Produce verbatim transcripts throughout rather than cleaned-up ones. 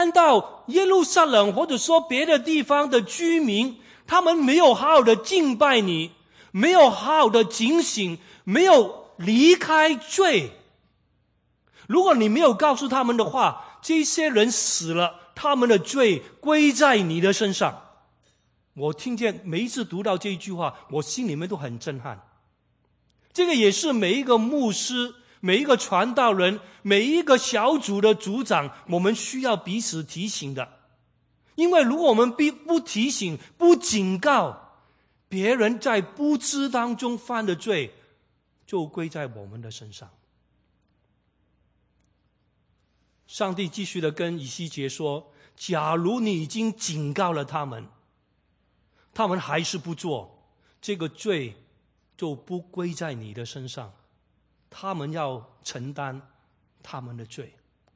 看到耶路撒冷或者说别的地方的居民，他们没有好好的敬拜你，没有好好的警醒，没有离开罪。如果你没有告诉他们的话，这些人死了，他们的罪归在你的身上。我听见每一次读到这一句话，我心里面都很震撼。这个也是每一个牧师、每一个传道人、每一个小组的组长，我们需要彼此提醒的。因为如果我们不提醒、不警告，别人在不知当中犯的罪，就归在我们的身上。上帝继续的跟以西结说，假如你已经警告了他们，他们还是不做，这个罪就不归在你的身上，他们要承担他们的罪。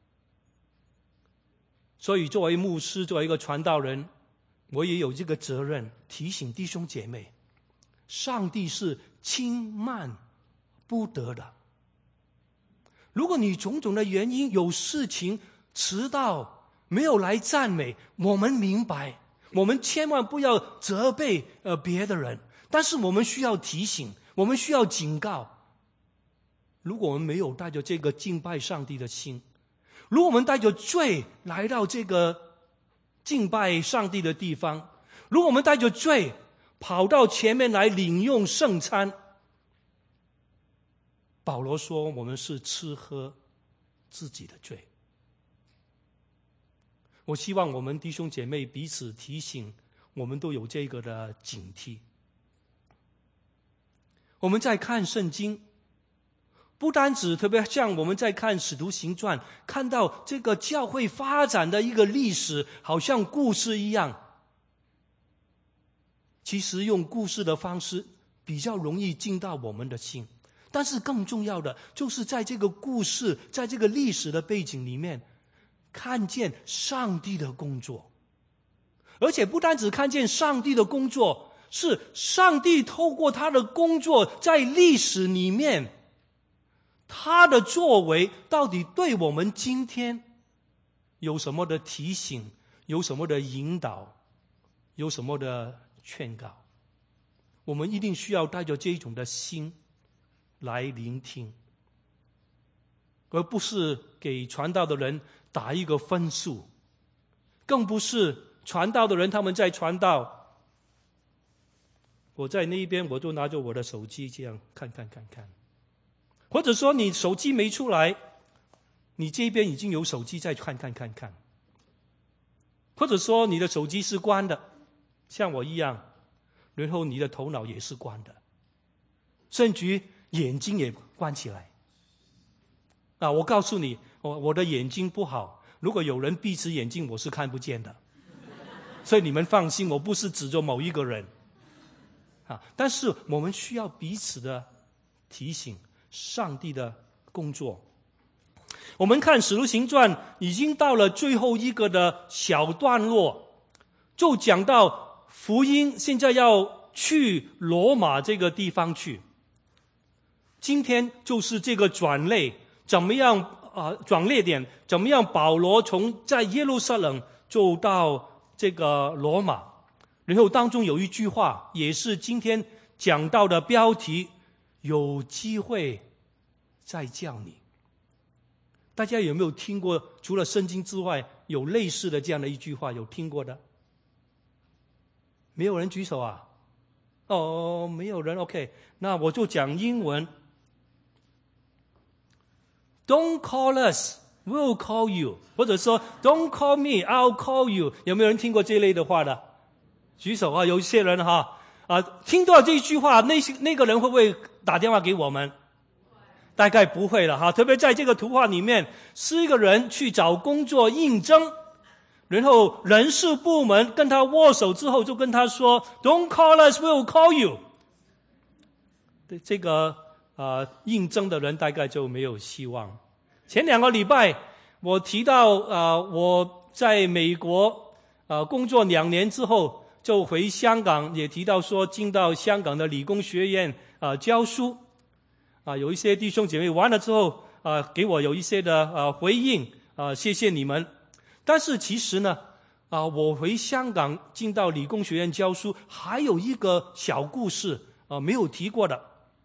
所以作为牧师，作为一个传道人，我也有这个责任提醒弟兄姐妹，上帝是轻慢不得的。如果你种种的原因有事情迟到没有来赞美，我们明白，我们千万不要责备呃别的人，但是我们需要提醒，我们需要警告。如果我们没有带着这个敬拜上帝的心，如果我们带着罪来到这个敬拜上帝的地方，如果我们带着罪跑到前面来领用圣餐，保罗说我们是吃喝自己的罪。我希望我们弟兄姐妹彼此提醒，我们都有这个的警惕。我们在看圣经，不单止特别像我们在看使徒行传，看到这个教会发展的一个历史，好像故事一样。其实用故事的方式比较容易进到我们的心，但是更重要的就是在这个故事，在这个历史的背景里面，看见上帝的工作。而且不单只看见上帝的工作，是上帝透过他的工作在历史里面，他的作为到底对我们今天有什么的提醒，有什么的引导，有什么的劝告。我们一定需要带着这种的心来聆听，而不是给传道的人打一个分数，更不是传道的人他们在传道，我在那一边我就拿着我的手机这样看看看看，或者说你手机没出来，你这边已经有手机在看看看看，或者说你的手机是关的，像我一样，然后你的头脑也是关的，甚至于眼睛也关起来。啊，我告诉你，我我的眼睛不好，如果有人闭着眼睛，我是看不见的。所以你们放心，我不是指着某一个人。啊，但是我们需要彼此的提醒，上帝的工作。我们看《使徒行传》已经到了最后一个的小段落，就讲到福音现在要去罗马这个地方去。今天就是这个转捩，怎么样啊、呃？转捩点怎么样？保罗从在耶路撒冷就到这个罗马，然后当中有一句话，也是今天讲到的标题：有机会再叫你。大家有没有听过？除了圣经之外，有类似的这样的一句话，有听过的？没有人举手啊？哦，没有人。OK， 那我就讲英文。Don't call us, we'll call you， 或者说 Don't call me, I'll call you。有没有人听过这类的话的？举手啊！有一些人哈啊，听到这句话，那些那个人会不会打电话给我们？大概不会了哈。特别在这个图画里面，是一个人去找工作应征，然后人事部门跟他握手之后，就跟他说 Don't call us, we'll call you。对这个呃应征的人大概就没有希望。前两个礼拜我提到呃我在美国呃工作两年之后，就回香港，也提到说进到香港的理工学院啊、呃、教书啊、呃，有一些弟兄姐妹完了之后啊、呃、给我有一些的呃回应啊、呃，谢谢你们。 但是其实呢，啊，我回香港进到理工学院教书，还有一个小故事啊，没有提过的。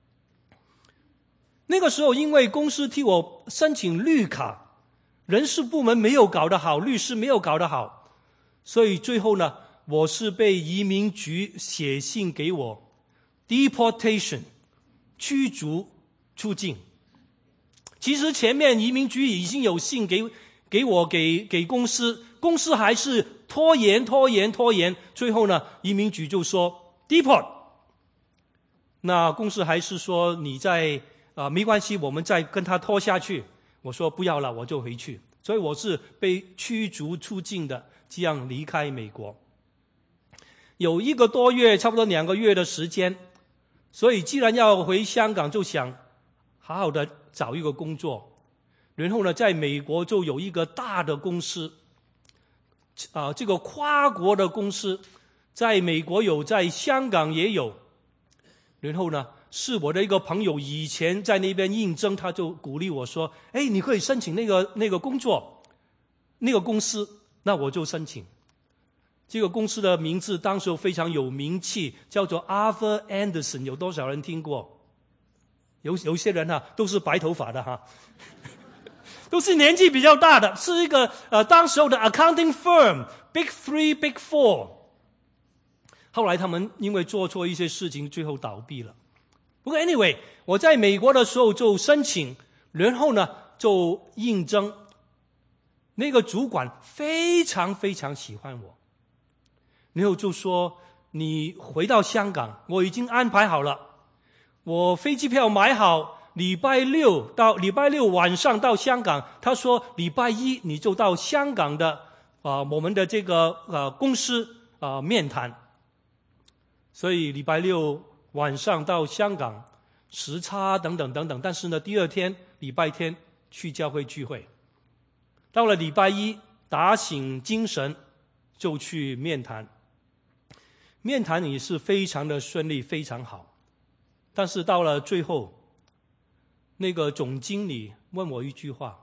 那个时候，因为公司替我申请绿卡，人事部门没有搞得好，律师没有搞得好，所以最后呢，我是被移民局写信给我 ，deportation， 驱逐出境。其实前面移民局已经有信给给我给给公司，公司还是拖延拖延拖延，最后呢，移民局就说 deport。那公司还是说你在啊、呃、没关系，我们再跟他拖下去。我说不要了，我就回去。所以我是被驱逐出境的，这样离开美国。有一个多月，差不多两个月的时间，所以既然要回香港，就想好好的找一个工作，然后呢，在美国就有一个大的公司，啊、呃，这个跨国的公司，在美国有，在香港也有。然后呢，是我的一个朋友以前在那边应征，他就鼓励我说：“哎，你可以申请那个那个工作，那个公司。”那我就申请。这个公司的名字当时非常有名气，叫做 Arthur Andersen， 有多少人听过？有有些人啊，都是白头发的哈，都是年纪比较大的，是一个呃当时候的 accounting firm Big Three Big Four。后来他们因为做错一些事情，最后倒闭了。不过 anyway， 我在美国的时候就申请，然后呢就应征。那个主管非常非常喜欢我，然后就说你回到香港，我已经安排好了，我飞机票买好，礼拜六到礼拜六晚上到香港。他说礼拜一你就到香港的啊、呃、我们的这个呃公司啊、呃、面谈。所以礼拜六晚上到香港，时差等等等等。但是呢，第二天礼拜天去教会聚会。到了礼拜一，打醒精神就去面谈。面谈也是非常的顺利，非常好。但是到了最后，那个总经理问我一句话，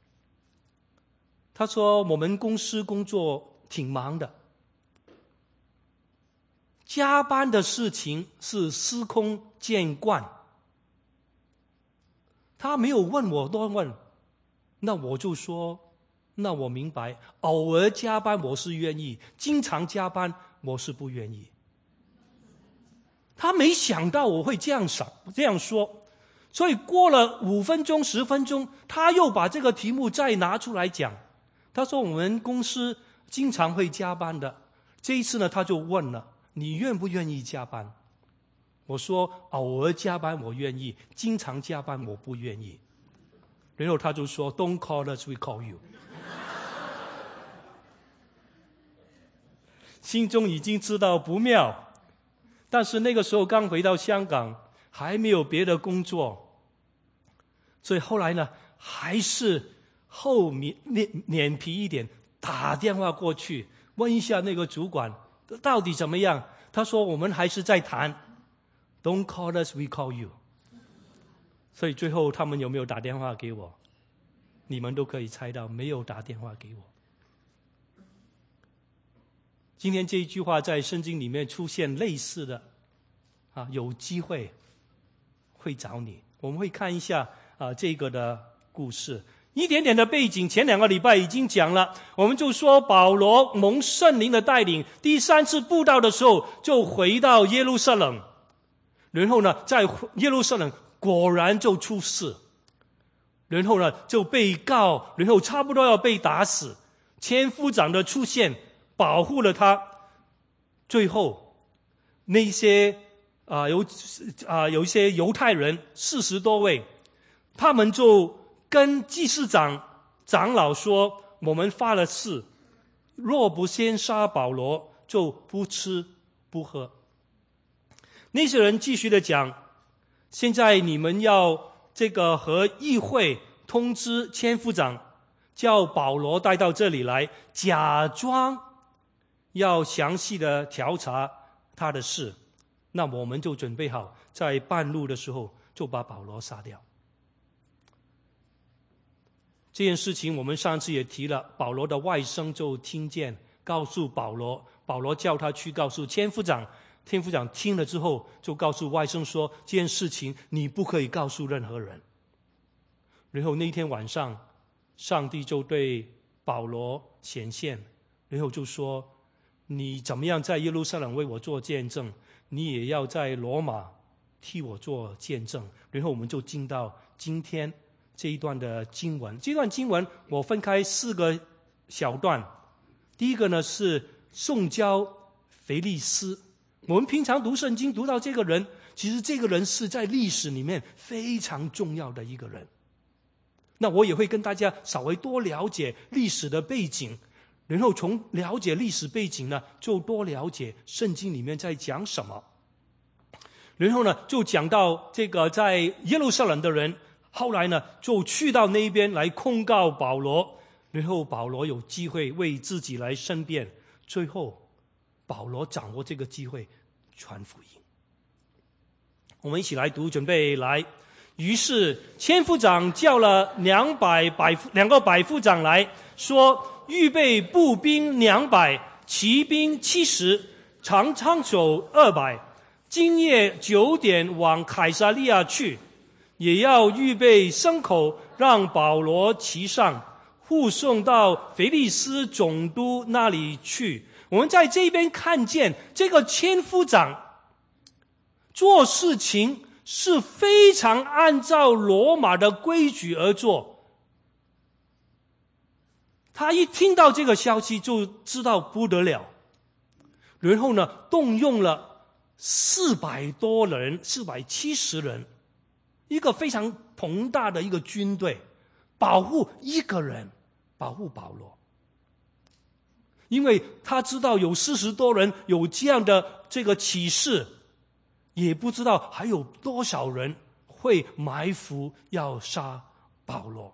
他说我们公司工作挺忙的，加班的事情是司空见惯。他没有问我多问，那我就说，那我明白，偶尔加班我是愿意，经常加班我是不愿意。他没想到我会这样想，这样说，所以过了五分钟、十分钟，他又把这个题目再拿出来讲。他说我们公司经常会加班的。这一次呢，他就问了，你愿不愿意加班？我说偶尔加班我愿意，经常加班我不愿意。然后他就说 Don't call us, we call you。 心中已经知道不妙，但是那个时候刚回到香港，还没有别的工作，所以后来呢，还是厚面脸皮一点，打电话过去问一下那个主管到底怎么样。他说我们还是在谈， Don't call us, we call you。 所以最后他们有没有打电话给我，你们都可以猜到，没有打电话给我。今天这一句话在圣经里面出现类似的啊，有机会会找你。我们会看一下啊这个的故事，一点点的背景。前两个礼拜已经讲了，我们就说保罗蒙圣灵的带领，第三次布道的时候就回到耶路撒冷，然后呢在耶路撒冷果然就出事，然后呢就被告，然后差不多要被打死。千夫长的出现保护了他。最后那些啊、呃、有啊、呃、有一些犹太人四十多位，他们就跟祭司长长老说，我们发了誓，若不先杀保罗，就不吃不喝。那些人继续的讲，现在你们要这个和议会通知千夫长，叫保罗带到这里来，假装要详细的调查他的事。那我们就准备好，在半路的时候就把保罗杀掉。 这件事情我们上次也提了，保罗的外甥就听见，告诉保罗，保罗叫他去告诉千夫长，千夫长听了之后就告诉外甥说，这件事情你不可以告诉任何人。然后那天晚上，上帝就对保罗显现，然后就说，你怎么样在耶路撒冷为我做见证，你也要在罗马替我做见证。然后我们就进到今天这一段的经文。这段经文我分开四个小段。第一个呢是送交腓利斯。我们平常读圣经读到这个人，其实这个人是在历史里面非常重要的一个人。那我也会跟大家稍微多了解历史的背景，然后从了解历史背景呢，就多了解圣经里面在讲什么。然后呢，就讲到这个在耶路撒冷的人，后来呢就去到那边来控告保罗，然后保罗有机会为自己来申辩，最后保罗掌握这个机会传福音。我们一起来读，准备来。于是千夫长叫了两百百两个百夫长来说，预备步兵两百，骑兵七十，长枪手二百，今夜九点往凯撒利亚去，也要预备牲口，让保罗骑上，护送到腓利斯总督那里去。我们在这边看见这个千夫长做事情是非常按照罗马的规矩而做。他一听到这个消息就知道不得了，然后呢动用了四百多人，四百七十人，一个非常庞大的一个军队，保护一个人，保护保罗。因为他知道有四十多人有这样的这个启示，也不知道还有多少人会埋伏要杀保罗。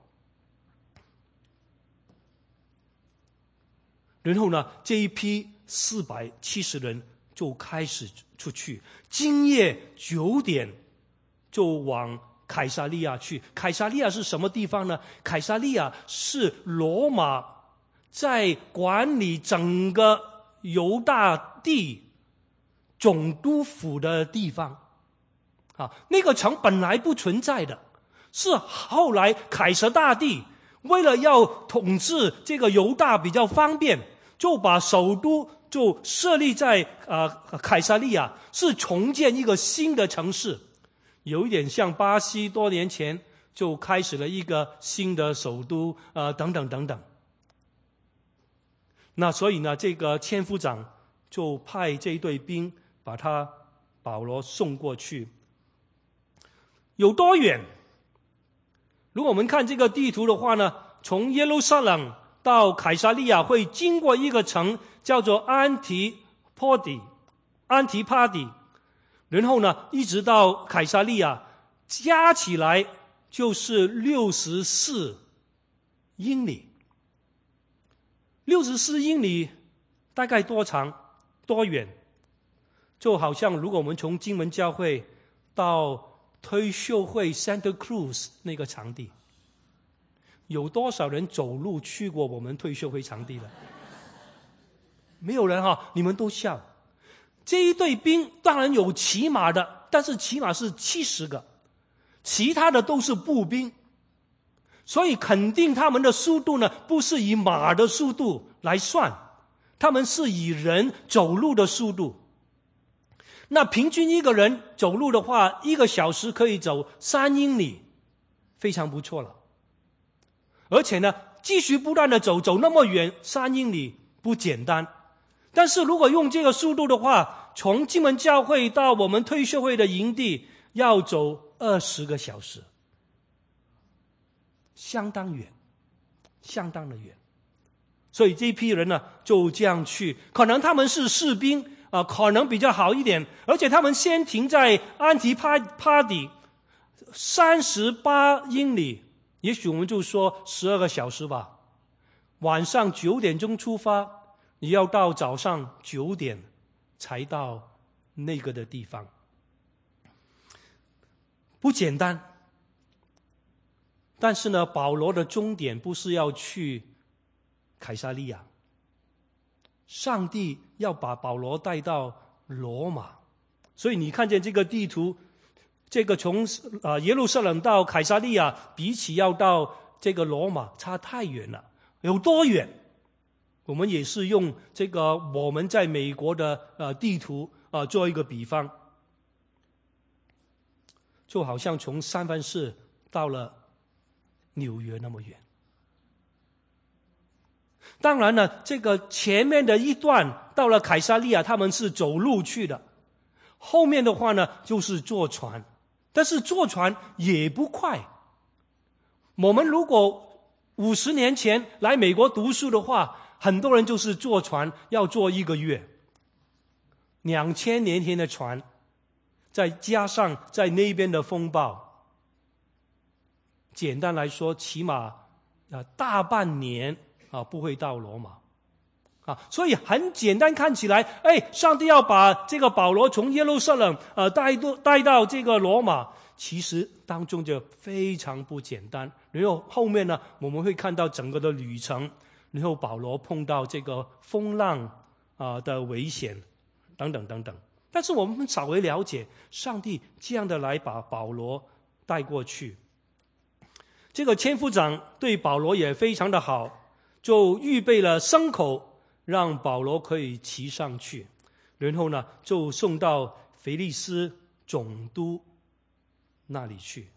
然后呢，这一批四百七十人就开始出去，今夜九点就往凯撒利亚去。凯撒利亚是什么地方呢？凯撒利亚是罗马在管理整个犹大地总督府的地方啊，那个城本来不存在的，是后来凯撒大帝为了要统治这个犹大比较方便，就把首都就设立在呃凯撒利亚，是重建一个新的城市，有一点像巴西多年前就开始了一个新的首都呃等等等等。那所以呢，这个千夫长就派这一队兵把他保罗送过去。有多远？如果我们看这个地图的话呢，从耶路撒冷到凯撒利亚会经过一个城叫做安提波底安提帕底，然后呢一直到凯撒利亚，加起来就是六十四英里。六十四英里大概多长多远？就好像如果我们从金门教会到推秀会 Santa Cruz 那个场地，有多少人走路去过我们推秀会场地的？没有人哈，你们都笑。这一队兵当然有骑马的，但是骑马是七十个，其他的都是步兵，所以肯定他们的速度呢，不是以马的速度来算，他们是以人走路的速度。那平均一个人走路的话，一个小时可以走三英里，非常不错了。而且呢，继续不断的走，走那么远，三英里不简单。但是如果用这个速度的话，从金门教会到我们退休会的营地要走二十个小时，相当远，相当的远。所以这一批人呢，就这样去，可能他们是士兵啊、呃，可能比较好一点，而且他们先停在安提帕帕底，三十八英里，也许我们就说十二个小时吧。晚上九点钟出发，你要到早上九点才到那个的地方，不简单。 但是呢，保罗的终点不是要去凯撒利亚，上帝要把保罗带到罗马。所以你看见这个地图，这个从呃耶路撒冷到凯撒利亚，比起要到这个罗马差太远了。有多远？我们也是用这个我们在美国的呃地图啊、呃、做一个比方，就好像从三藩市到了纽约那么远。当然呢，这个前面的一段到了凯撒利亚，他们是走路去的，后面的话呢就是坐船，但是坐船也不快。我们如果五十年前来美国读书的话，很多人就是坐船要坐一个月，两千年前的船，再加上在那边的风暴，简单来说，起码呃大半年啊不会到罗马啊。所以很简单，看起来，哎，上帝要把这个保罗从耶路撒冷呃带到带到这个罗马，其实当中就非常不简单。然后后面呢，我们会看到整个的旅程，然后保罗碰到这个风浪啊、呃、的危险等等等等。但是我们稍微了解，上帝这样的来把保罗带过去。这个千夫长对保罗也非常的好，就预备了牲口，让保罗可以骑上去，然后呢，就送到腓力斯总督那里去。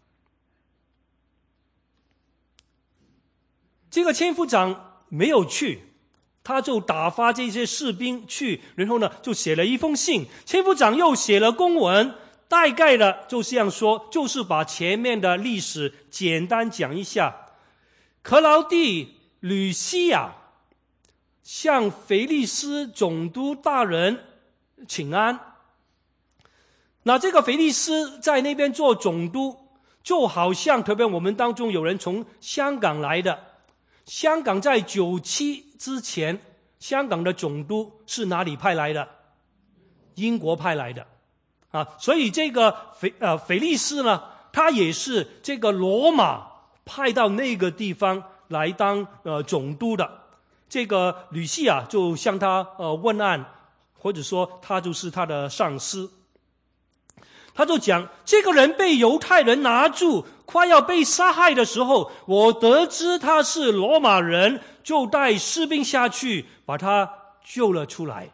这个千夫长没有去，他就打发这些士兵去，然后呢，就写了一封信。千夫长又写了公文，大概的就这样说，就是把前面的历史简单讲一下。克劳地吕西亚向腓力斯总督大人请安。那这个腓力斯在那边做总督，就好像特别我们当中有人从香港来的，香港在九七之前，香港的总督是哪里派来的？英国派来的啊，所以这个腓呃腓力斯呢，他也是这个罗马派到那个地方来当呃总督的。这个吕西亚就向他呃问案，或者说他就是他的上司。他就讲，这个人被犹太人拿住，快要被杀害的时候，我得知他是罗马人，就带士兵下去把他救了出来。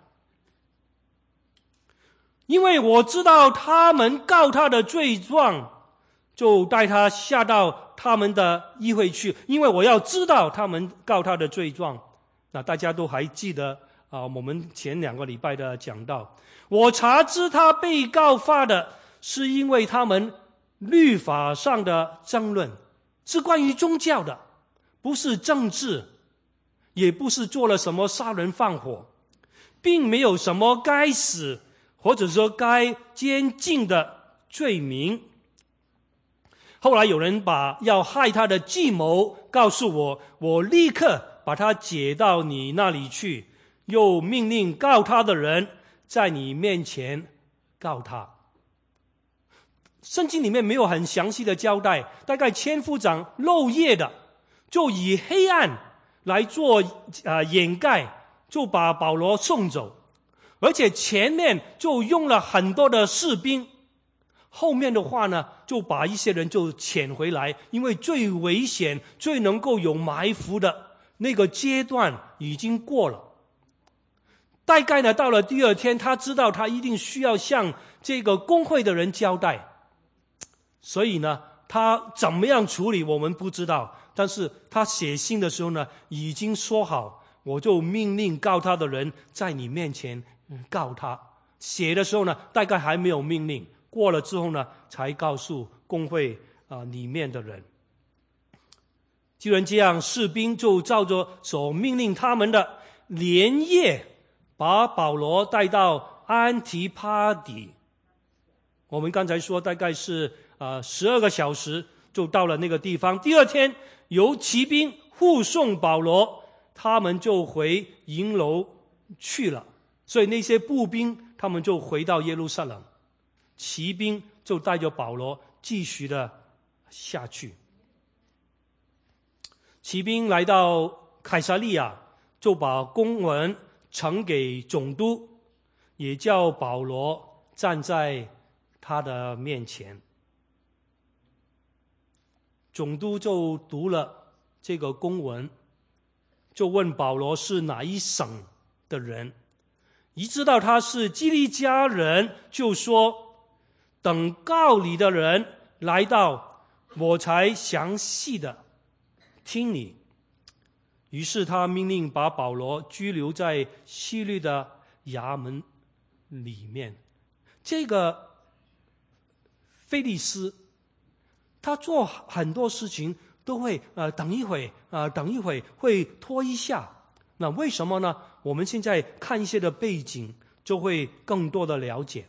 因为我知道他们告他的罪状，就带他下到他们的议会去，因为我要知道他们告他的罪状。那大家都还记得啊、呃，我们前两个礼拜的讲到，我查知他被告发的是因为他们律法上的争论，是关于宗教的，不是政治，也不是做了什么杀人放火，并没有什么该死或者说该监禁的罪名。后来有人把要害他的计谋告诉我，我立刻把他解到你那里去，又命令告他的人在你面前告他。圣经里面没有很详细的交代，大概千夫长漏夜的，就以黑暗来做呃掩盖，就把保罗送走，而且前面就用了很多的士兵，后面的话呢，就把一些人就遣回来，因为最危险、最能够有埋伏的那个阶段已经过了。大概呢，到了第二天，他知道他一定需要向这个公会的人交代。所以呢，他怎么样处理我们不知道，但是他写信的时候呢，已经说好，我就命令告他的人在你面前告他。写的时候呢，大概还没有命令，过了之后呢，才告诉公会啊、呃、里面的人。既然这样，士兵就照着所命令他们的，连夜把保罗带到安提帕底。我们刚才说大概是呃，十二个小时就到了那个地方。第二天，由骑兵护送保罗，他们就回营楼去了。所以那些步兵，他们就回到耶路撒冷，骑兵就带着保罗继续的下去。 骑兵来到凯撒利亚，就把公文呈给总督，也叫保罗站在他的面前。总督就读了这个公文，就问保罗是哪一省的人。一知道他是基利家人，就说等告你的人来到，我才详细的听你。于是他命令把保罗拘留在希律的衙门里面。这个腓利斯他做很多事情都会呃等一会呃等一会会拖一下。那为什么呢？我们现在看一些的背景，就会更多的了解。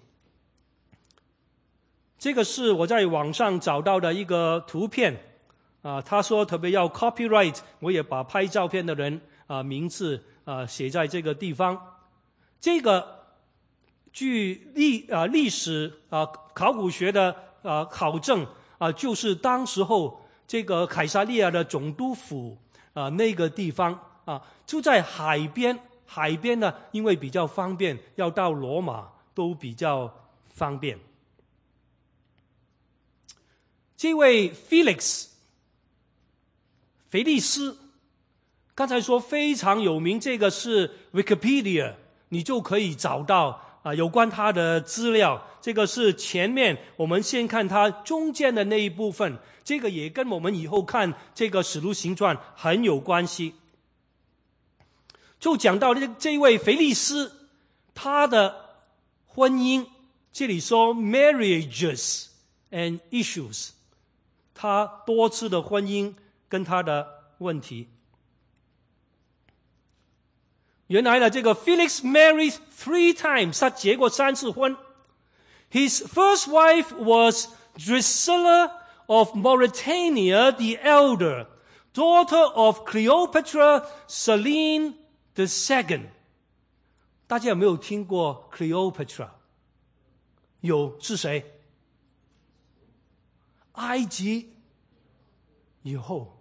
这个是我在网上找到的一个图片啊，他说特别要 copyright， 我也把拍照片的人啊名字啊写在这个地方。这个据历啊历史啊考古学的啊考证啊，就是当时候这个凯撒利亚的总督府啊那个地方啊，就在海边。海边呢，因为比较方便，要到罗马都比较方便。这位 Felix 腓利斯，刚才说非常有名，这个是 Wikipedia， 你就可以找到啊有关他的资料。这个是前面我们先看他中间的那一部分，这个也跟我们以后看这个使徒行传很有关系。就讲到这这位腓利斯，他的婚姻，这里说 marriages and issues， 他多次的婚姻跟他的问题。原来呢，这个 Felix married three times， 他结过三次婚。His first wife was Drusilla of Mauritania the Elder, daughter of Cleopatra Selene the Second。 大家有没有听过 Cleopatra？ 有，是谁？埃及以后，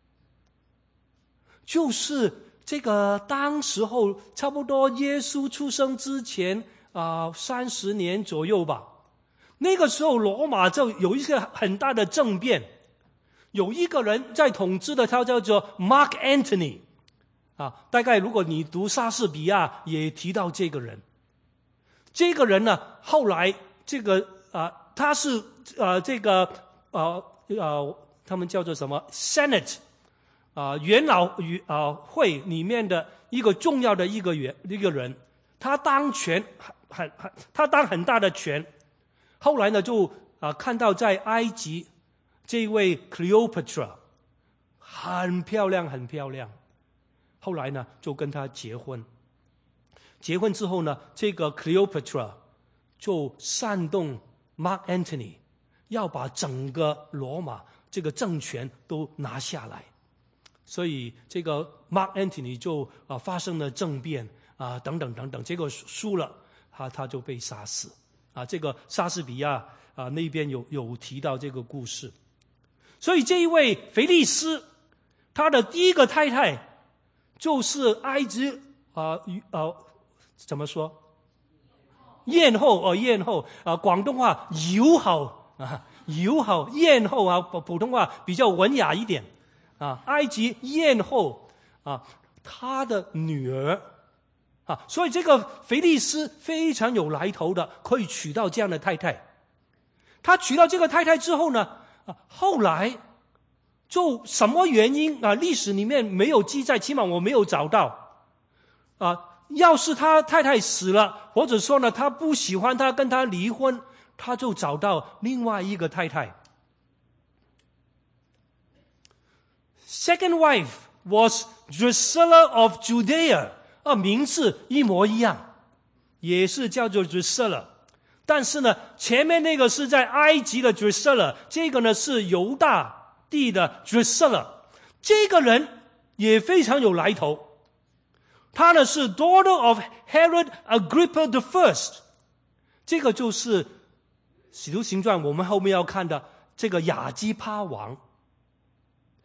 就是这个当时候差不多耶稣出生之前啊三十年左右吧。那个时候罗马就有一个很大的政变，有一个人在统治的，他叫做 Mark Antony。啊，大概如果你读莎士比亚也提到这个人。这个人呢，后来这个啊、呃，他是呃这个呃呃，他们叫做什么 Senate 啊、呃，元老与啊、呃、会里面的一个重要的一个员一个人，他当权很很他当很大的权。后来呢，就啊、呃、看到在埃及这位 Cleopatra 很漂亮，很漂亮。后来呢，就跟他结婚。结婚之后呢，这个 Cleopatra 就煽动 Mark Antony 要把整个罗马这个政权都拿下来。所以这个 Mark Antony 就啊发生了政变啊等等等等，结果输了，他他就被杀死。啊，这个莎士比亚啊那边有有提到这个故事。所以这一位腓利斯，他的第一个太太就是埃及啊呃怎么说？艳后哦，艳后啊，广东话友好啊，友好艳后啊，普通话比较文雅一点啊。埃及艳后啊，她的女儿啊，所以这个腓利斯非常有来头的，可以娶到这样的太太。他娶到这个太太之后呢，啊，后来就什么原因啊？历史里面没有记载，起码我没有找到啊。要是他太太死了，或者说呢，他不喜欢他，跟他离婚，他就找到另外一个太太。Second wife was Drusilla of Judea， 啊，名字一模一样，也是叫做 Drusilla。但是呢，前面那个是在埃及的 Drusilla， 这个呢是犹大地的 Drusilla。这个人也非常有来头。他呢是 daughter of Herod Agrippa the First， 这个就是使徒行传我们后面要看的这个亚基帕王。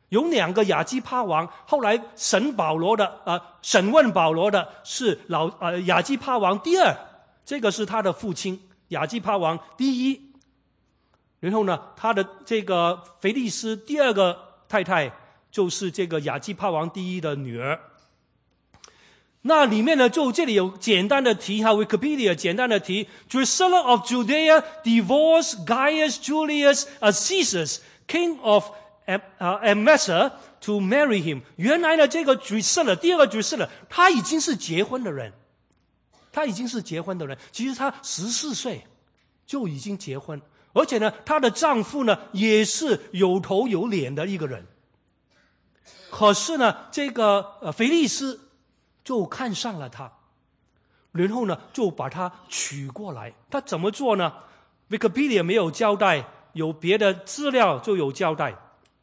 有两个亚基帕王，后来审保罗的啊、呃，审问保罗的是老呃亚基帕王第二，这个是他的父亲亚基帕王第一。然后呢，他的这个腓利斯第二个太太就是这个亚基帕王第一的女儿。那里面呢，就这里有简单的提哈 ，Wikipedia 简单的提 ，Drusilla of Judea divorced Gaius Julius Caesar, king of Emesa, to marry him。原来呢，这个 Drusilla 第二个 Drusilla， 他已经是结婚的人，他已经是结婚的人。其实他十四岁就已经结婚，而且呢，她的丈夫呢也是有头有脸的一个人。可是呢，这个呃腓利斯就看上了他，然后呢就把他娶过来。他怎么做呢？ Wikipedia 没有交代，有别的资料就有交代。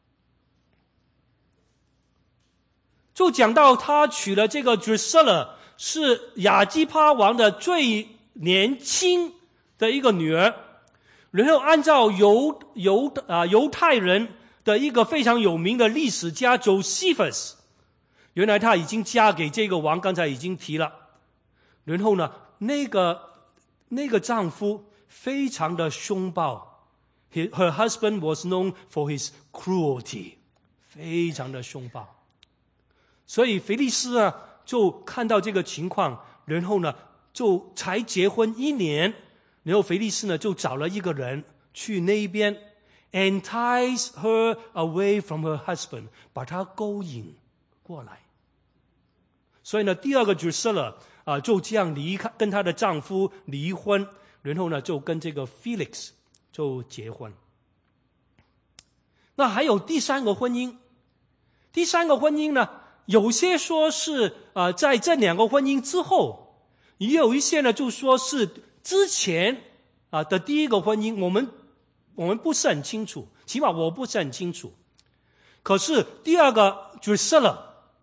就讲到他娶了这个 Drusilla， 是亚基帕王的最年轻的一个女儿，然后按照犹犹啊犹太人的一个非常有名的历史家 Josephus，原来她已经嫁给这个王，刚才已经提了。然后呢，那个那个丈夫非常的凶暴 ，Her husband was known for his cruelty， 非常的凶暴。所以腓利斯啊，就看到这个情况，然后呢，就才结婚一年，然后腓利斯呢就找了一个人去那边 ，entice her away from her husband， 把她勾引过来。所以呢，第二个 Drusilla 啊、呃，就这样离开，跟她的丈夫离婚，然后呢，就跟这个 Felix 就结婚。那还有第三个婚姻，第三个婚姻呢，有些说是啊、呃，在这两个婚姻之后，也有一些呢就说是之前啊、呃、的第一个婚姻，我们我们不是很清楚，起码我不是很清楚。可是第二个 Drusilla，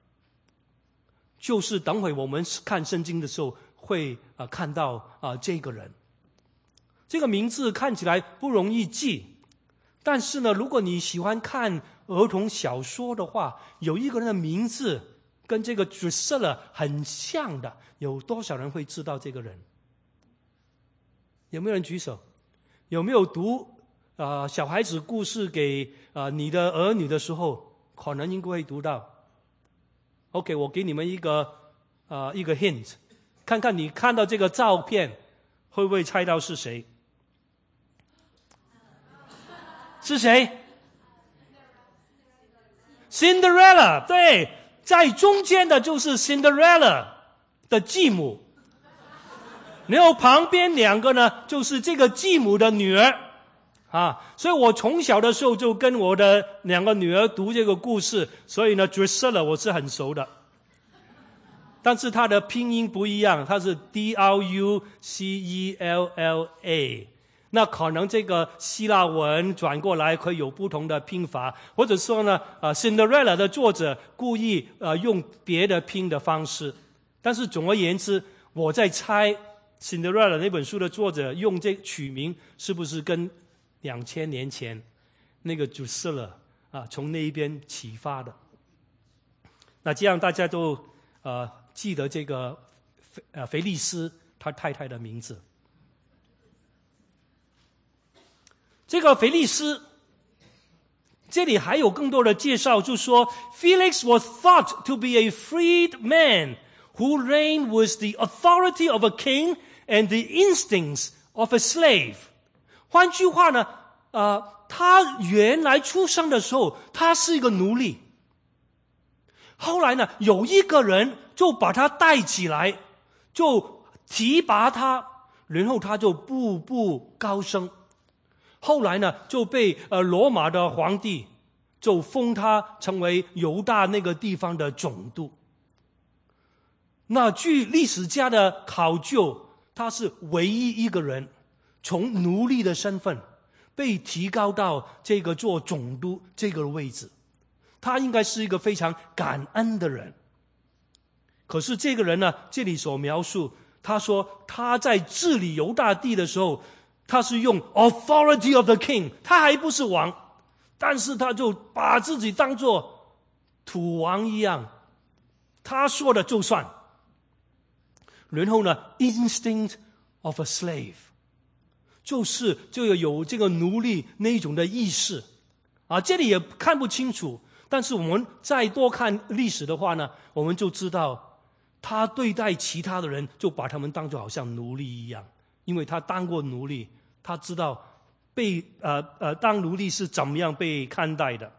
就是等会我们看圣经的时候会啊、呃、看到啊、呃、这个人，这个名字看起来不容易记，但是呢，如果你喜欢看儿童小说的话，有一个人的名字跟这个 Drusilla 很像的，有多少人会知道这个人？有没有人举手？有没有读啊、呃、小孩子故事给啊、呃、你的儿女的时候，可能应该会读到？ OK， 我给你们一个呃一个 hint， 看看你看到这个照片会不会猜到是谁？是谁？ Cinderella， 对，在中间的就是 Cinderella 的继母，然后旁边两个呢就是这个继母的女儿啊，所以我从小的时候就跟我的两个女儿读这个故事，所以呢 Drusilla 我是很熟的，但是它的拼音不一样，它是 D R U C E L L A， 那可能这个希腊文转过来可以有不同的拼法，或者说呢呃 Cinderella 的作者故意呃用别的拼的方式，但是总而言之，我在猜 Cinderella 那本书的作者用这取名是不是跟两千年前那个 Drusilla 啊从那一边启发的。那这样大家都呃记得这个呃腓利斯他太太的名字。这个腓利斯这里还有更多的介绍，就说 Felix was thought to be a freed man who reigned with the authority of a king and the instincts of a slave。 换句话呢呃他原来出生的时候他是一个奴隶，后来呢有一个人就把他带起来，就提拔他，然后他就步步高升，后来呢就被呃罗马的皇帝就封他成为犹大那个地方的总督。那据历史家的考究，他是唯一一个人从奴隶的身份被提高到这个做总督这个位置，他应该是一个非常感恩的人。可是这个人呢，这里所描述，他说他在治理犹大地的时候，他是用 authority of the king， 他还不是王，但是他就把自己当作土王一样，他说的就算。然后呢 instinct of a slave， 就是这个有这个奴隶那一种的意识啊，这里也看不清楚，但是我们再多看历史的话呢，我们就知道他对待其他的人就把他们当作好像奴隶一样，因为他当过奴隶，他知道被呃呃当奴隶是怎么样被看待的。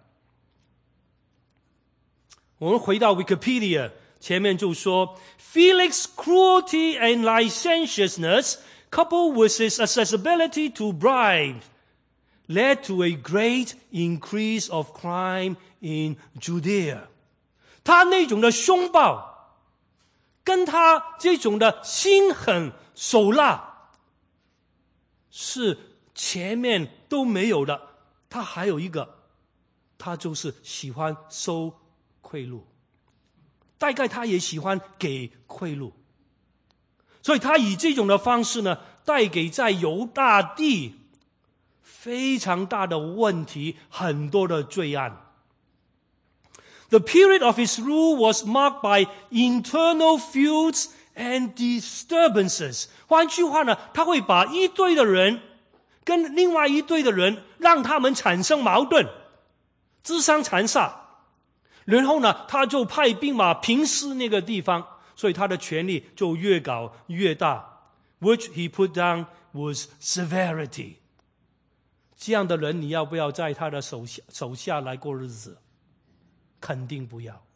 我们回到 Wikipedia， 前面就说 Felix's cruelty and licentiousness coupled with his accessibility to bribes led to a great increase of crime in Judea。 他那种的凶暴跟他这种的心狠手辣是前面都没有的。他还有一个，他就是喜欢收贿赂，大概他也喜欢给贿赂，所以他以这种的方式呢，带给在犹大地非常大的问题，很多的罪案。The period of his rule was marked by internal feuds and disturbances。 换句话呢，他会把一队的人跟另外一队的人，让他们产生矛盾，自相残杀。然后呢，他就派兵马平息那个地方，所以他的权力就越搞越大。Which he put down was severity。 这样的人，你要不要在他的手下手下来过日子？肯定不要。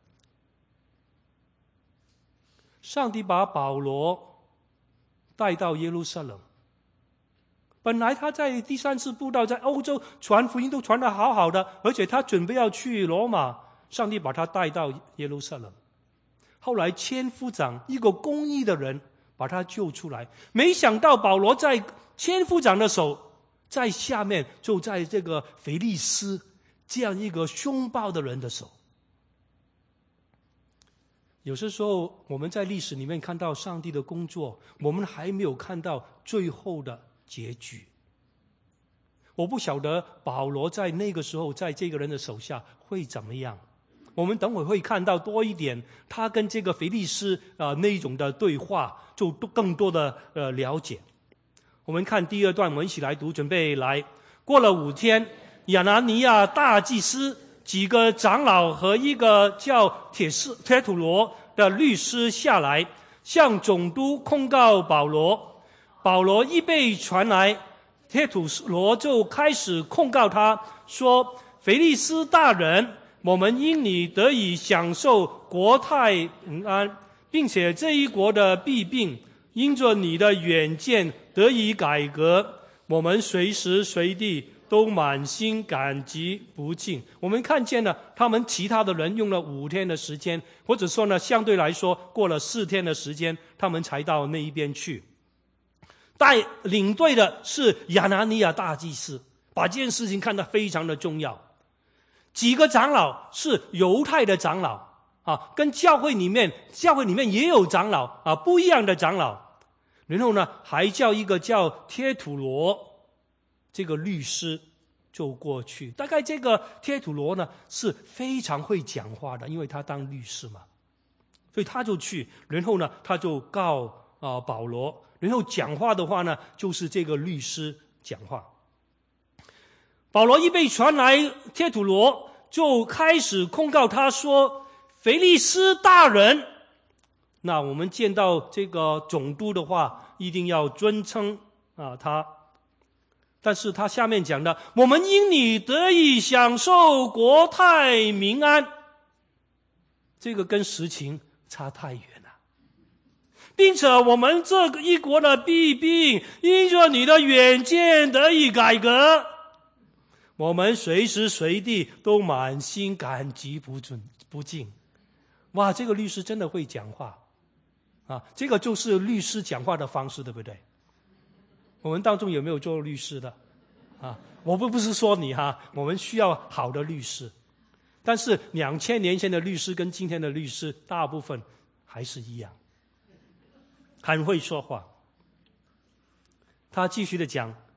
上帝把保罗带到耶路撒冷，本来他在第三次布道在欧洲传福音都传得好好的，而且他准备要去罗马，上帝把他带到耶路撒冷。后来千夫长一个公义的人把他救出来，没想到保罗在千夫长的手，在下面就在这个腓力斯这样一个凶暴的人的手。有些时候我们在历史里面看到上帝的工作，我们还没有看到最后的结局。我不晓得保罗在那个时候在这个人的手下会怎么样，我们等会会看到多一点他跟这个腓力斯呃那一种的对话，就更多的呃了解。我们看第二段，我们一起来读，准备来。过了五天，亚拿尼亚大祭司、几个长老和一个叫铁士铁土罗的律师下来，向总督控告保罗。保罗一被传来，铁土罗就开始控告他，说：腓力斯大人，我们因你得以享受国泰平安，并且这一国的弊病因着你的远见得以改革，我们随时随地都满心感激不尽。我们看见了他们其他的人用了五天的时间，或者说呢，相对来说过了四天的时间，他们才到那一边去。带领队的是亚拿尼亚大祭司，把这件事情看得非常的重要。几个长老是犹太的长老啊，跟教会里面教会里面也有长老啊，不一样的长老。然后呢，还叫一个叫贴土罗这个律师就过去。大概这个贴土罗呢是非常会讲话的，因为他当律师嘛，所以他就去。然后呢，他就告啊、呃、保罗，然后讲话的话呢，就是这个律师讲话。保罗一被传来，贴土罗就开始控告他说：腓力斯大人。那我们见到这个总督的话，一定要尊称啊他。但是他下面讲的，我们因你得以享受国泰民安，这个跟实情差太远了。并且我们这个一国的弊病因着你的远见得以改革，我们随时随地都满心感激不尽不尽。哇，这个律师真的会讲话啊！这个就是律师讲话的方式，对不对？我们当中有没有做律师的啊？我不不是说你哈，我们需要好的律师，但是两千年前的律师跟今天的律师大部分还是一样，很会说话。他继续的讲，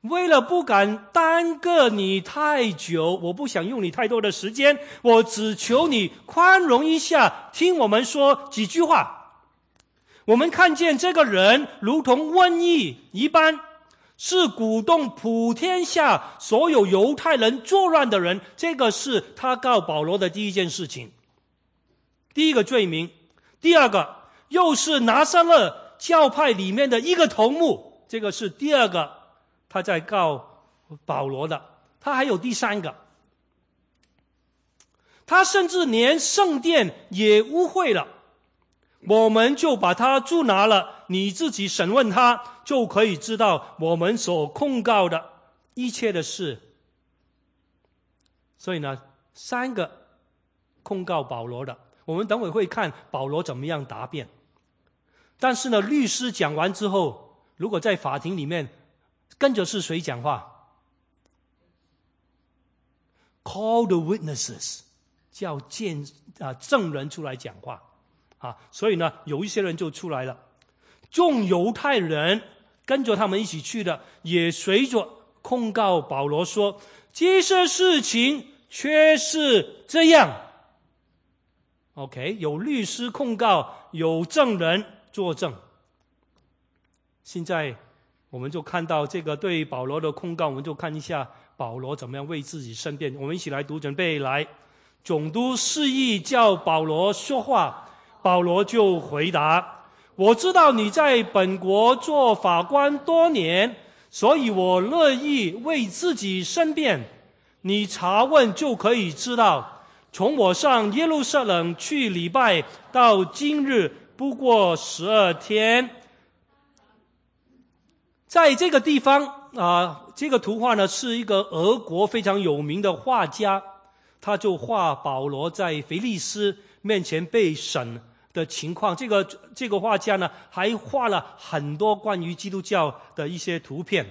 为了不敢耽搁你太久，我不想用你太多的时间，我只求你宽容一下，听我们说几句话。我们看见这个人如同瘟疫一般，是鼓动普天下所有犹太人作乱的人，这个是他告保罗的第一件事情，第一个罪名。第二个，又是拿撒勒教派里面的一个头目，这个是第二个他在告保罗的。他还有第三个，他甚至连圣殿也污秽了，我们就把他捉拿了，你自己审问他，就可以知道我们所控告的一切的事。所以呢，三个控告保罗的，我们等会会看保罗怎么样答辩。但是呢，律师讲完之后，如果在法庭里面跟着是谁讲话？ Call the witnesses， 叫见啊证人出来讲话啊。所以呢，有一些人就出来了，众犹太人跟着他们一起去的，也随着控告保罗说，这些事情却是这样。OK， 有律师控告，有证人作证。现在我们就看到这个对保罗的控告，我们就看一下保罗怎么样为自己申辩。我们一起来读，准备来。总督示意叫保罗说话，保罗就回答，我知道你在本国做法官多年，所以我乐意为自己申辩。你查问就可以知道，从我上耶路撒冷去礼拜到今日不过十二天。在这个地方啊、呃，这个图画呢是一个俄国非常有名的画家，他就画保罗在腓力斯面前被审的情况。这个这个画家呢还画了很多关于基督教的一些图片。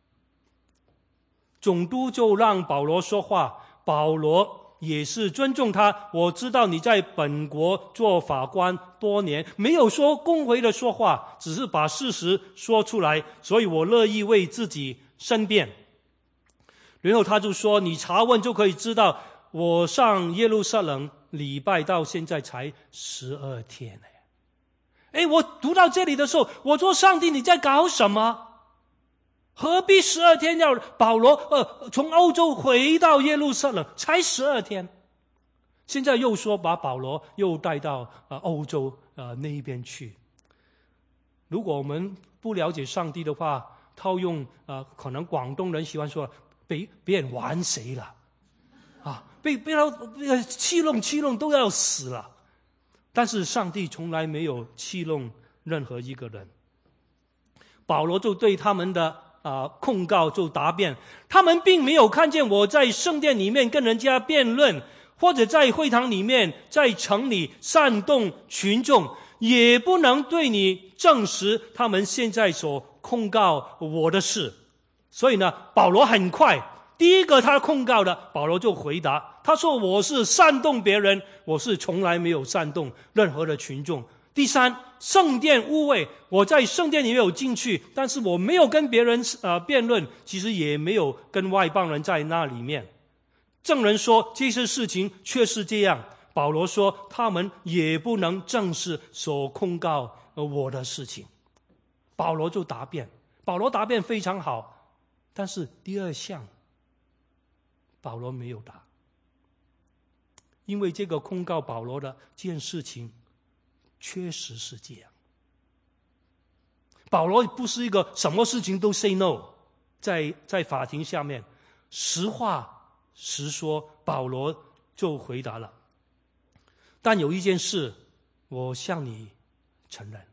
总督就让保罗说话，保罗也是尊重他，我知道你在本国做法官多年，没有说恭维的说话，只是把事实说出来，所以我乐意为自己申辩。然后他就说，你查问就可以知道，我上耶路撒冷礼拜到现在才十二天。哎，我读到这里的时候，我说上帝你在搞什么？何必十二天要保罗呃从欧洲回到耶路撒冷？才十二天，现在又说把保罗又带到呃欧洲呃那一边去。如果我们不了解上帝的话，套用呃可能广东人喜欢说被别人玩谁了啊，被被他戏弄戏弄都要死了。但是上帝从来没有戏弄任何一个人。保罗就对他们的啊、呃，控告就答辩，他们并没有看见我在圣殿里面跟人家辩论，或者在会堂里面在城里煽动群众，也不能对你证实他们现在所控告我的事。所以呢，保罗很快第一个他控告的，保罗就回答，他说我是煽动别人，我是从来没有煽动任何的群众。第三，圣殿污秽，我在圣殿里面有进去，但是我没有跟别人呃辩论，其实也没有跟外邦人在那里面。证人说这些事情确是这样，保罗说他们也不能证实所控告我的事情。保罗就答辩，保罗答辩非常好，但是第二项保罗没有答，因为这个控告保罗的这件事情确实是这样。保罗不是一个什么事情都 say no， 在在法庭下面实话实说，保罗就回答了。但有一件事我向你承认，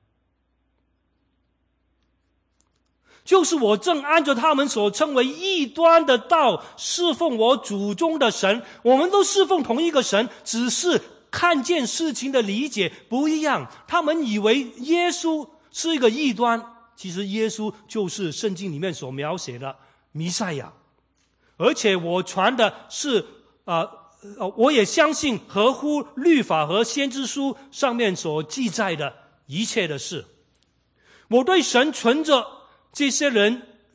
就是我正按着他们所称为异端的道侍奉我祖宗的神。我们都侍奉同一个神，只是看见事情的理解不一样。他们以为耶稣是一个异端，其实耶稣就是圣经里面所描写的弥赛亚。而且我传的是呃我也相信合乎律法和先知书上面所记载的一切的事。我对神存着这些人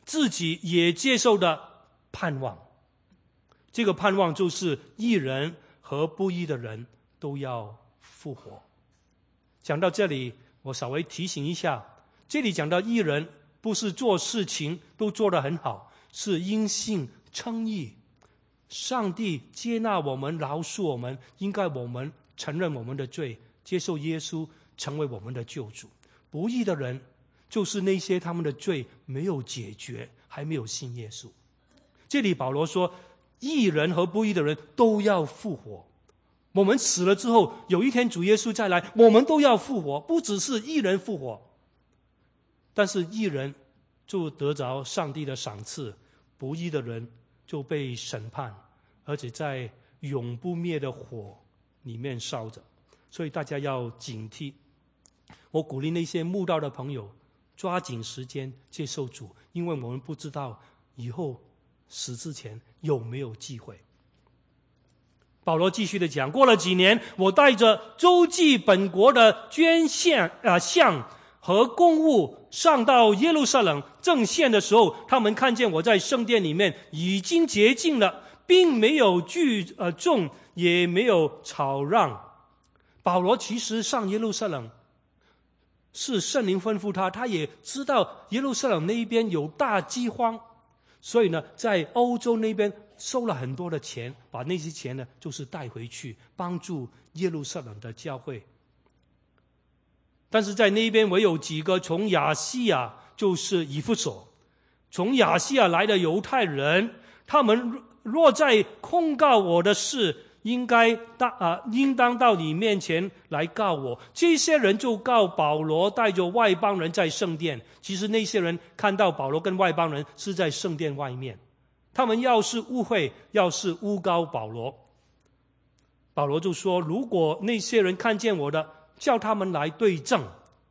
自己也接受的盼望。这个盼望就是义人和不义的人都要复活。讲到这里，我稍微提醒一下，这里讲到义人不是做事情都做得很好，是因信称义。上帝接纳我们，饶恕我们，应该我们承认我们的罪，接受耶稣成为我们的救主。不义的人就是那些他们的罪没有解决，还没有信耶稣。这里保罗说，义人和不义的人都要复活。我们死了之后，有一天主耶稣再来，我们都要复活，不只是义人复活。但是义人就得着上帝的赏赐，不义的人就被审判，而且在永不灭的火里面烧着。所以大家要警惕。我鼓励那些慕道的朋友抓紧时间接受主，因为我们不知道以后死之前有没有机会。保罗继续的讲，过了几年，我带着周济本国的捐献啊项和公物上到耶路撒冷正献的时候，他们看见我在圣殿里面已经洁净了，并没有聚呃众，也没有吵嚷。保罗其实上耶路撒冷是圣灵吩咐他，他也知道耶路撒冷那一边有大饥荒，所以呢，在欧洲那边收了很多的钱，把那些钱呢，就是带回去帮助耶路撒冷的教会。但是在那边唯有几个从亚细亚，就是以弗所，从亚细亚来的犹太人，他们若在控告我的事，应该当啊，应当到你面前来告我。这些人就告保罗带着外邦人在圣殿。其实那些人看到保罗跟外邦人是在圣殿外面，他们要是误会，要是诬告保罗。保罗就说，如果那些人看见我的，叫他们来对证。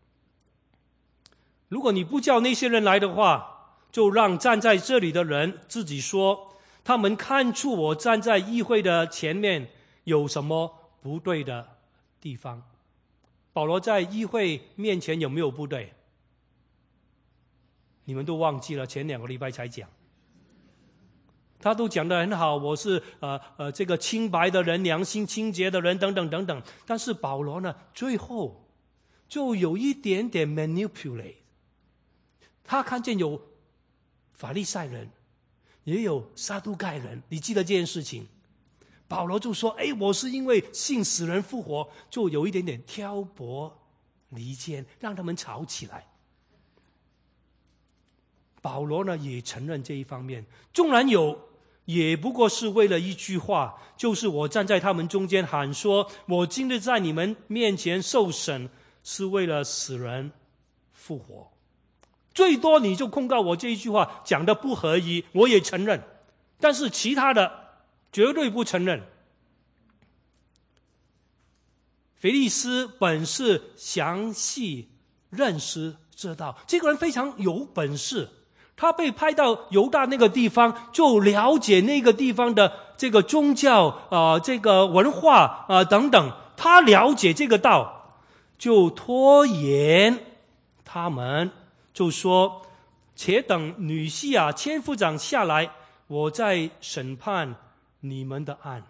如果你不叫那些人来的话，就让站在这里的人自己说，他们看出我站在议会的前面有什么不对的地方。保罗在议会面前有没有不对？你们都忘记了，前两个礼拜才讲。他都讲得很好，我是呃呃这个清白的人，良心清洁的人，等等等等。但是保罗呢，最后就有一点点 manipulate。他看见有法利赛人，也有撒都该人，你记得这件事情？保罗就说：“哎，我是因为信死人复活，就有一点点挑拨离间，让他们吵起来。”保罗呢也承认这一方面，纵然有，也不过是为了一句话，就是我站在他们中间喊说：“我今日在你们面前受审，是为了使人复活。”最多你就控告我这一句话讲得不合宜，我也承认，但是其他的绝对不承认。腓利斯本是详细认识这道，这个人非常有本事，他被派到犹大那个地方，就了解那个地方的这个宗教啊、呃，这个文化啊、呃、等等，他了解这个道，就拖延他们，就说：“且等女西亚千夫长下来，我再审判你们的案。”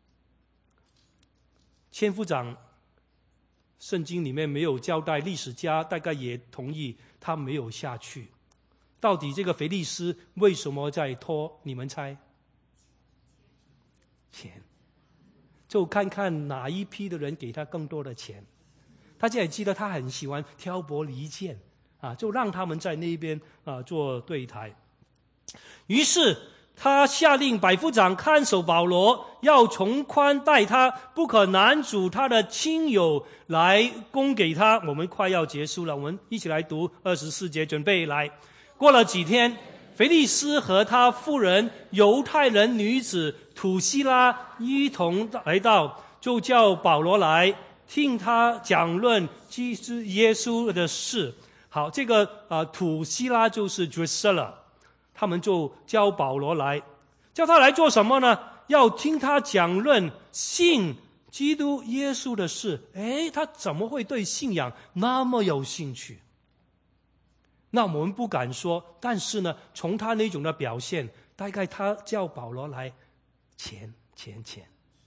千夫长圣经里面没有交代，历史家大概也同意他没有下去。到底这个腓利斯为什么在拖？你们猜？钱，就看看哪一批的人给他更多的钱。大家也记得他很喜欢挑拨离间啊，就让他们在那边啊做对台。于是他下令百夫长看守保罗，要从宽待他，不可拦阻他的亲友来供给他。我们快要结束了，我们一起来读二十四节，准备来。过了几天，腓利斯和他夫人犹太人女子土西拉一同来到，就叫保罗来听他讲论基督耶稣的事。好，这个呃土西拉就是 Drusilla， 他们就叫保罗来，叫他来做什么呢？要听他讲论信基督耶稣的事。诶，他怎么会对信仰那么有兴趣？ 那我们不敢说，但是呢，从他那种的表现，大概他叫保罗来，钱钱钱。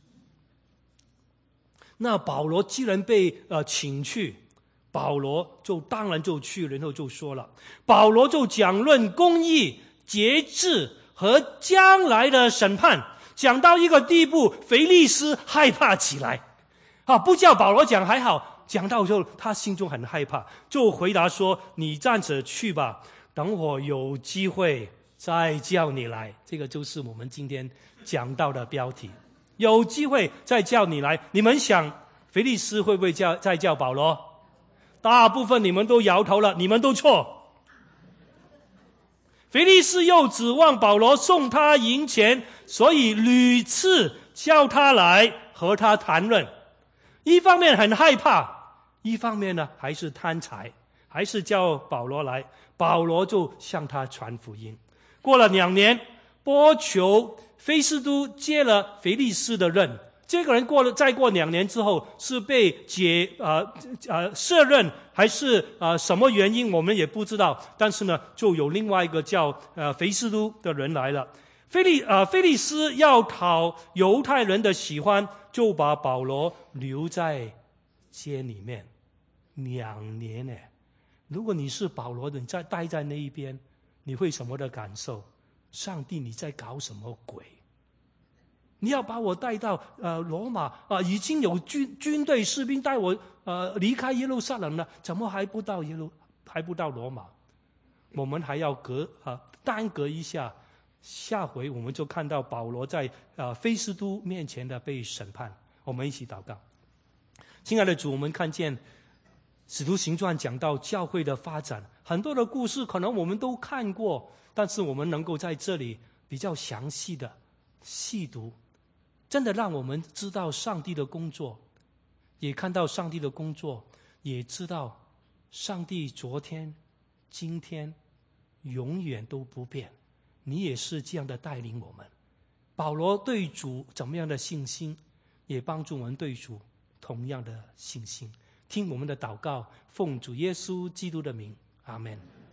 那保罗既然被呃请去，保罗就当然就去，然后就说了，保罗就讲论公义、节制和将来的审判，讲到一个地步，腓利斯害怕起来。啊，不叫保罗讲还好，讲到就他心中很害怕，就回答说：“你暂时去吧，等我有机会再叫你来。”这个就是我们今天讲到的标题。有机会再叫你来，你们想腓利斯会不会叫再叫保罗？大部分你们都摇头了，你们都错。腓利斯又指望保罗送他银钱，所以屡次叫他来和他谈论。一方面很害怕，一方面呢还是贪财，还是叫保罗来。保罗就向他传福音。过了两年，波求菲斯都接了腓利斯的任，这个人过了再过两年之后是被解呃呃赦任，还是呃什么原因我们也不知道。但是呢，就有另外一个叫呃菲斯都的人来了。菲利呃菲利斯要讨犹太人的喜欢，就把保罗留在监里面两年呢。如果你是保罗的，你在待在那一边，你会什么的感受？上帝，你在搞什么鬼？你要把我带到呃罗马啊、呃？已经有军军队士兵带我呃离开耶路撒冷了，怎么还不到耶路还不到罗马？我们还要隔啊、呃、耽搁一下，下回我们就看到保罗在呃菲斯都面前的被审判。我们一起祷告。亲爱的主，我们看见使徒行传讲到教会的发展，很多的故事可能我们都看过，但是我们能够在这里比较详细的细读，真的让我们知道上帝的工作，也看到上帝的工作，也知道上帝昨天今天永远都不变，你也是这样的带领我们。保罗对主怎么样的信心，也帮助我们对主同样的信心。听我们的祷告，奉主耶稣基督的名，阿们。